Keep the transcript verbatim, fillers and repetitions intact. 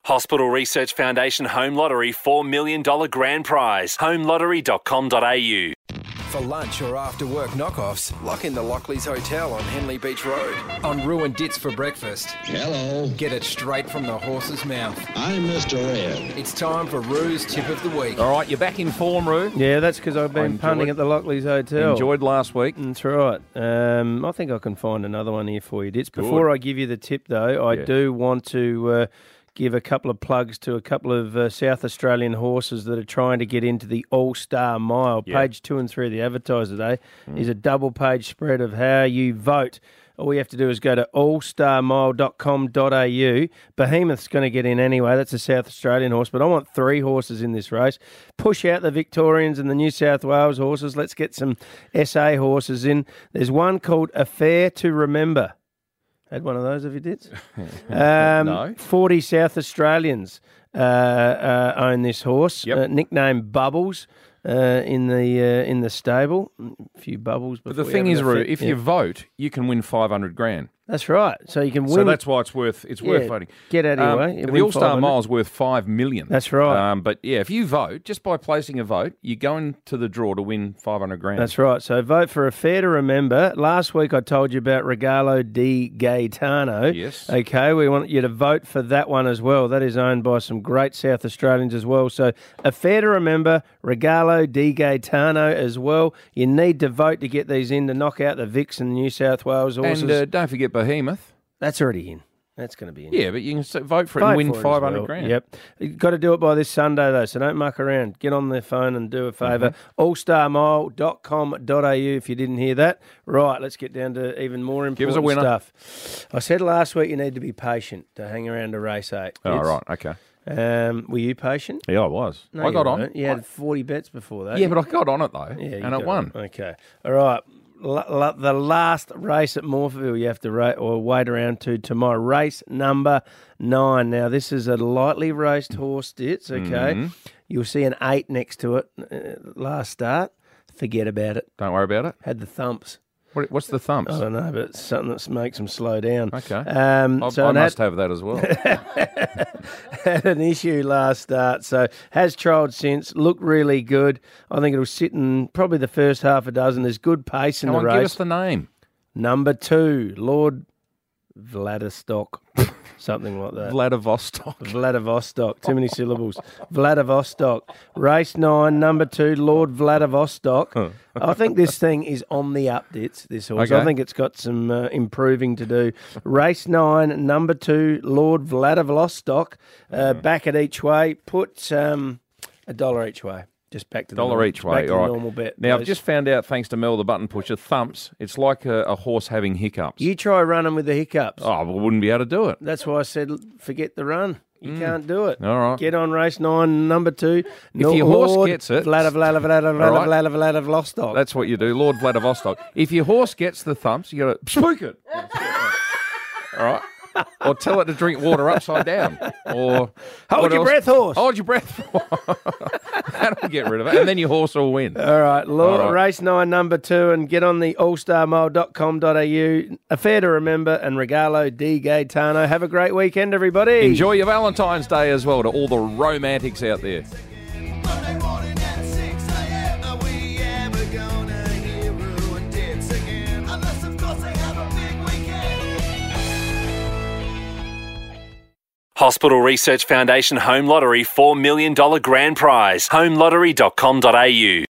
Hospital Research Foundation Home Lottery four million dollars Grand Prize. home lottery dot com dot a u. For lunch or after work knockoffs, lock in the Lockleys Hotel on Henley Beach Road. On ruined dits for breakfast. Hello. Get it straight from the horse's mouth. I'm Mister Red. It's time for Roo's Tip of the Week. All right, you're back in form, Roo. Yeah, that's because I've been enjoyed- punting at the Lockleys Hotel. Enjoyed last week. That's right. Um, I think I can find another one here for you, Dits. Before I give you the tip, though, I Yeah. do want to uh, give a couple of plugs to a couple of uh, South Australian horses that are trying to get into the All-Star Mile. Yeah. Page two and three of the Advertiser today is a double-page spread of how you vote. All you have to do is go to all star mile dot com dot a u. Behemoth's going to get in anyway. That's a South Australian horse, but I want three horses in this race. Push out the Victorians and the New South Wales horses. Let's get some S A horses in. There's one called Affair to Remember. Had one of those, have you, Dits? Um, No. forty South Australians uh, uh, own this horse, Yep. uh, nicknamed Bubbles. Uh, in the uh, in the stable, a few bubbles. But the before thing you is, have an Roo, effect. if Yeah. you vote, you can win five hundred grand. That's right. So you can win. So that's why it's worth it's worth Yeah, voting. get out of your Um, way. You The win All Star five hundred. Mile is worth five million. That's right. Um, but yeah, if you vote, just by placing a vote, you go into the draw to win five hundred grand. That's right. So vote for Affair to Remember. Last week I told you about Regalo di Gaetano. Yes. Okay, we want you to vote for that one as well. That is owned by some great South Australians as well. So Affair to Remember, Regalo di Gaetano as well. You need to vote to get these in to knock out the Vicks and New South Wales horses. And uh, don't forget Behemoth. That's already in. That's going to be in. Yeah, but you can s- vote for it Vote and win for it as five hundred well. grand. Yep. You've got to do it by this Sunday, though, so don't muck around. Get on their phone and do a favour. Mm-hmm. all star mile dot com dot a u if you didn't hear that. Right, let's get down to even more important Give us a winner. stuff. I said last week you need to be patient to hang around to race eight. Oh, It's- right, okay. Um, were you patient? Yeah, I was. No, I got you on. weren't. You had forty bets before that. Yeah, but I got on it, though, Yeah, you and got it won. Okay. All right. La- la- the last race at Morpheville you have to ra- or wait around to tomorrow. Race number nine. Now, this is a lightly raced horse, Dits, okay? Mm-hmm. You'll see an eight next to it uh, last start. Forget about it. Don't worry about it. Had the thumps. What, what's the thumps? I don't know, but it's something that makes them slow down. Okay. Um, I, so I it must had, have that as well. had an issue last start, so has trialled since. Looked really good. I think it'll sit in probably the first half a dozen. There's good pace in Come the on, race. give us the name. Number two, Lord Vladivostok, something like that. Vladivostok. Vladivostok, too many syllables. Vladivostok. Race nine, number two, Lord Vladivostok. I think this thing is on the updates, this horse. Okay. I think it's got some uh, improving to do. Race nine, number two, Lord Vladivostok. Uh, back it each way. Put um, a dollar each way. Just back to the Dollar normal, each way. back to All the right. normal bet. Now, I've please. just found out, thanks to Mel, the button pusher, thumps. It's like a, a horse having hiccups. You try running with the hiccups. Oh, we wouldn't be able to do it. That's why I said forget the run. You can't do it. All right. Get on race nine, number two. If your horse gets it- Vlada, Vlada, Vlada, All Vlada, right. Vlada, Vlada, Vladivostok. That's what you do, Lord Vladivostok. If your horse gets the thumps, you got to spook it. All right. Or tell it to drink water upside down. Or Hold what your else? breath, horse. Hold your breath. That'll get rid of it. And then your horse will win. All right, Lord, All right. race nine, number two, and get on the all star mile dot com dot a u. Affair to Remember and Regalo di Gaetano. Have a great weekend, everybody. Enjoy your Valentine's Day as well to all the romantics out there. Monday morning at six a.m. Are we ever gonna hear ruined dits again? Unless, of course, they have a big weekend. Hospital Research Foundation Home Lottery four million dollars Grand Prize. home lottery dot com dot a u.